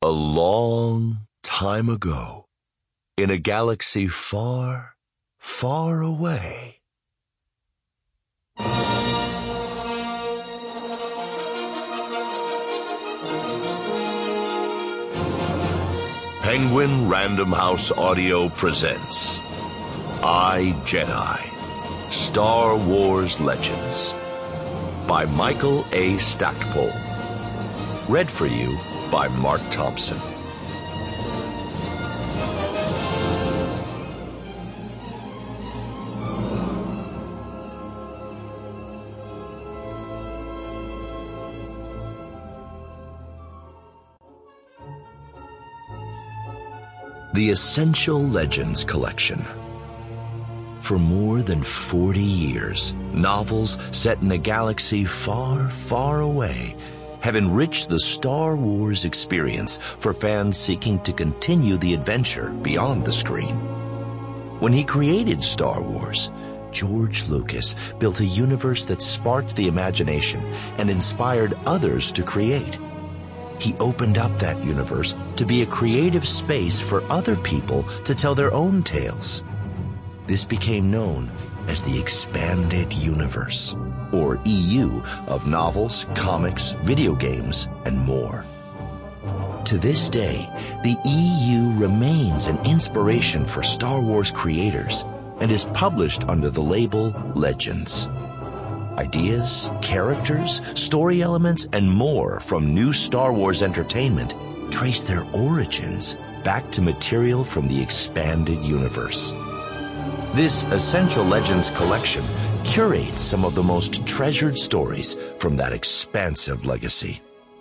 A long time ago, in a galaxy far, far away. Penguin Random House Audio presents I, Jedi, Star Wars Legends by Michael A. Stackpole. Read for you by Mark Thompson. The Essential Legends Collection. For more than 40 years, novels set in a galaxy far, far away have enriched the Star Wars experience for fans seeking to continue the adventure beyond the screen. When he created Star Wars, George Lucas built a universe that sparked the imagination and inspired others to create. He opened up that universe to be a creative space for other people to tell their own tales. This became known as the Expanded Universe, or EU, of novels, comics, video games, and more. To this day, the EU remains an inspiration for Star Wars creators and is published under the label Legends. Ideas, characters, story elements, and more from new Star Wars entertainment trace their origins back to material from the Expanded Universe. This Essential Legends collection curates some of the most treasured stories from that expansive legacy.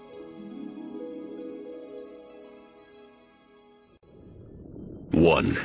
One.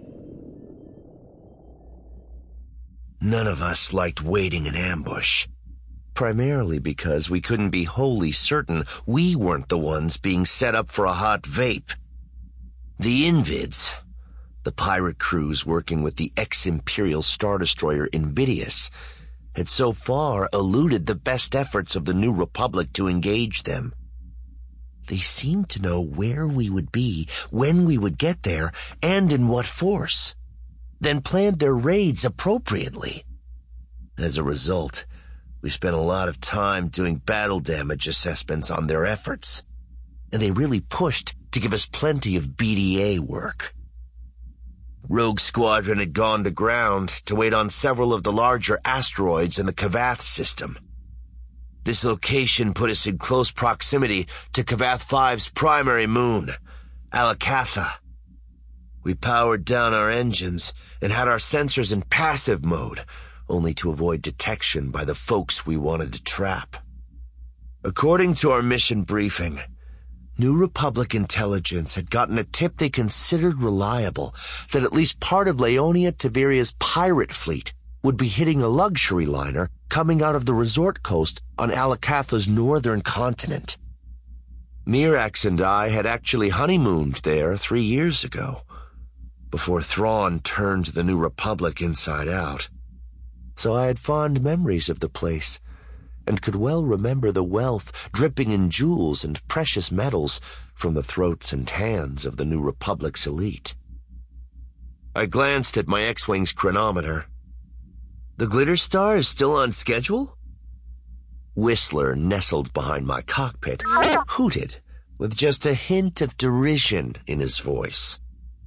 None of us liked waiting in ambush, primarily because we couldn't be wholly certain we weren't the ones being set up for a hot vape. The Invids, the pirate crews working with the ex-Imperial Star Destroyer Invidious, had so far eluded the best efforts of the New Republic to engage them. They seemed to know where we would be, when we would get there, and in what force, then planned their raids appropriately. As a result, we spent a lot of time doing battle damage assessments on their efforts, and they really pushed to give us plenty of BDA work. Rogue Squadron had gone to ground to wait on several of the larger asteroids in the Kavath system. This location put us in close proximity to Kavath 5's primary moon, Alakatha. We powered down our engines and had our sensors in passive mode, only to avoid detection by the folks we wanted to trap. According to our mission briefing, New Republic intelligence had gotten a tip they considered reliable that at least part of Leonia Taviria's pirate fleet would be hitting a luxury liner coming out of the resort coast on Alakatha's northern continent. Mirax and I had actually honeymooned there 3 years ago, before Thrawn turned the New Republic inside out. So I had fond memories of the place, and could well remember the wealth dripping in jewels and precious metals from the throats and hands of the New Republic's elite. I glanced at my X-Wing's chronometer. The Glitter Star is still on schedule? Whistler, nestled behind my cockpit, hooted with just a hint of derision in his voice.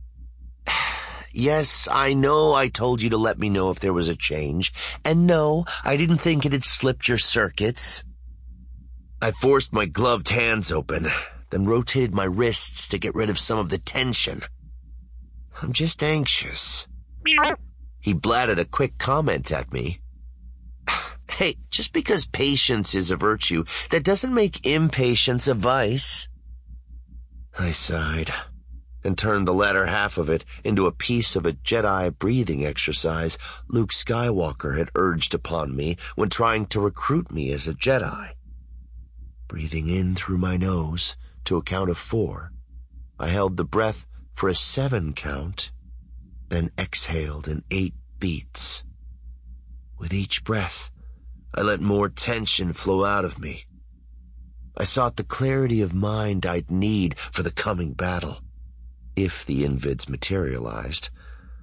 Yes, I know I told you to let me know if there was a change, and no, I didn't think it had slipped your circuits. I forced my gloved hands open, then rotated my wrists to get rid of some of the tension. I'm just anxious. He blatted a quick comment at me. Hey, just because patience is a virtue, that doesn't make impatience a vice. I sighed and turned the latter half of it into a piece of a Jedi breathing exercise Luke Skywalker had urged upon me when trying to recruit me as a Jedi. Breathing in through my nose to a count of 4, I held the breath for a 7 count, then exhaled in 8 beats. With each breath, I let more tension flow out of me. I sought the clarity of mind I'd need for the coming battle, if the Invids materialized.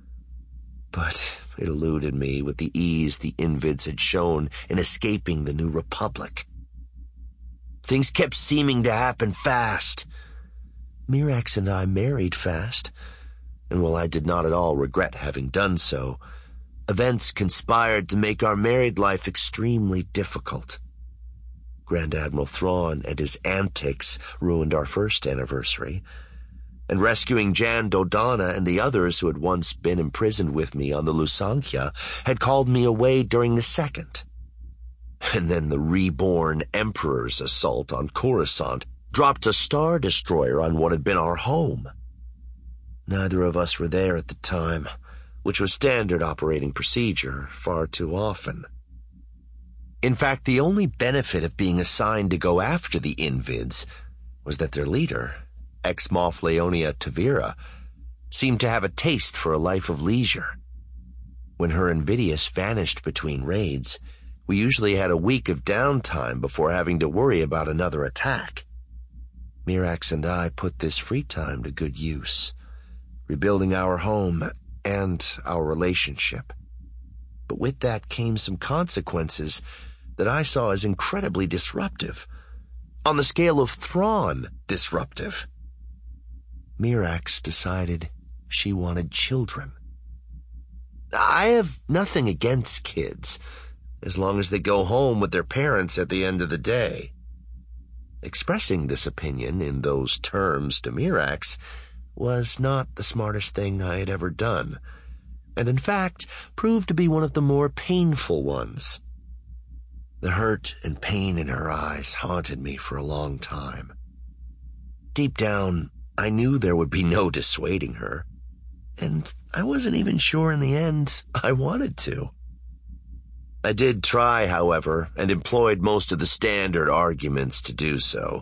But it eluded me with the ease the Invids had shown in escaping the New Republic. Things kept seeming to happen fast. Mirax and I married fast, and while I did not at all regret having done so, events conspired to make our married life extremely difficult. Grand Admiral Thrawn and his antics ruined our first anniversary, and rescuing Jan Dodonna and the others who had once been imprisoned with me on the Lusankya had called me away during the second. And then the reborn Emperor's assault on Coruscant dropped a Star Destroyer on what had been our home. Neither of us were there at the time, which was standard operating procedure far too often. In fact, the only benefit of being assigned to go after the Invids was that their leader, ex-Moff Leonia Tavira, seemed to have a taste for a life of leisure. When her Invidious vanished between raids, we usually had a week of downtime before having to worry about another attack. Mirax and I put this free time to good use, rebuilding our home and our relationship. But with that came some consequences that I saw as incredibly disruptive, on the scale of Thrawn disruptive. Mirax decided she wanted children. I have nothing against kids, as long as they go home with their parents at the end of the day. Expressing this opinion in those terms to Mirax was not the smartest thing I had ever done, and in fact proved to be one of the more painful ones. The hurt and pain in her eyes haunted me for a long time. Deep down, I knew there would be no dissuading her, and I wasn't even sure in the end I wanted to. I did try, however, and employed most of the standard arguments to do so.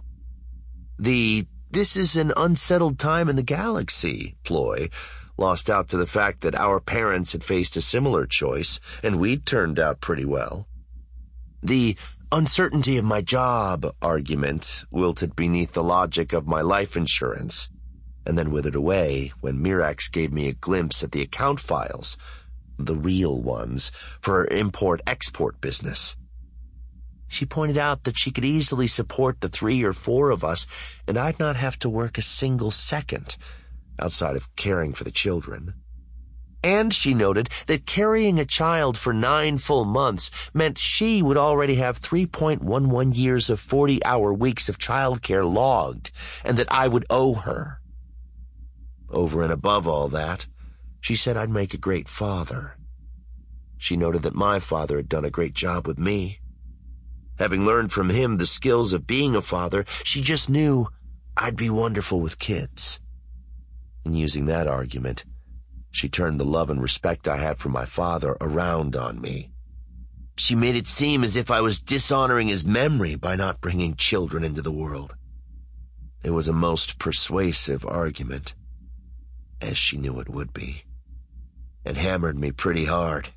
This is an unsettled time in the galaxy ploy lost out to the fact that our parents had faced a similar choice, and we'd turned out pretty well. The uncertainty of my job argument wilted beneath the logic of my life insurance, and then withered away when Mirax gave me a glimpse at the account files, the real ones, for her import-export business. She pointed out that she could easily support the 3 or 4 of us, and I'd not have to work a single second, outside of caring for the children. And she noted that carrying a child for 9 full months meant she would already have 3.11 years of 40-hour weeks of childcare logged, and that I would owe her. Over and above all that, she said I'd make a great father. She noted that my father had done a great job with me. Having learned from him the skills of being a father, she just knew I'd be wonderful with kids. And using that argument, she turned the love and respect I had for my father around on me. She made it seem as if I was dishonoring his memory by not bringing children into the world. It was a most persuasive argument, as she knew it would be, and hammered me pretty hard.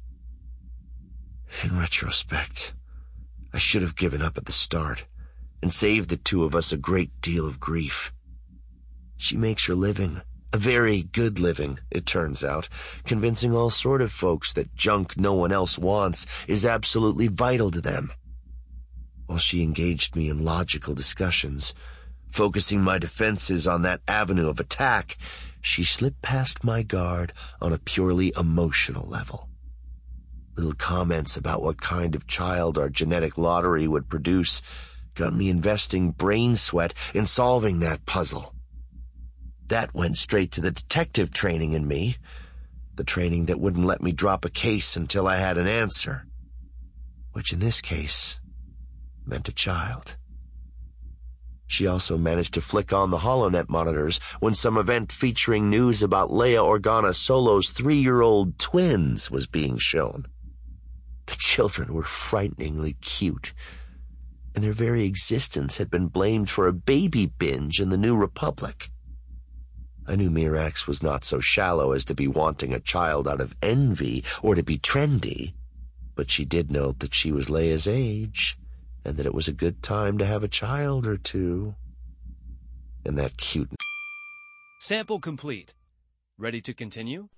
In retrospect, I should have given up at the start and saved the 2 of us a great deal of grief. She makes her living, a very good living, it turns out, convincing all sort of folks that junk no one else wants is absolutely vital to them. While she engaged me in logical discussions, focusing my defenses on that avenue of attack, she slipped past my guard on a purely emotional level. Little comments about what kind of child our genetic lottery would produce got me investing brain sweat in solving that puzzle. That went straight to the detective training in me, the training that wouldn't let me drop a case until I had an answer, which in this case meant a child. She also managed to flick on the HoloNet monitors when some event featuring news about Leia Organa Solo's 3-year-old twins was being shown. The children were frighteningly cute, and their very existence had been blamed for a baby binge in the New Republic. I knew Mirax was not so shallow as to be wanting a child out of envy or to be trendy, but she did note that she was Leia's age, and that it was a good time to have a child or two. And that cute... Sample complete. Ready to continue?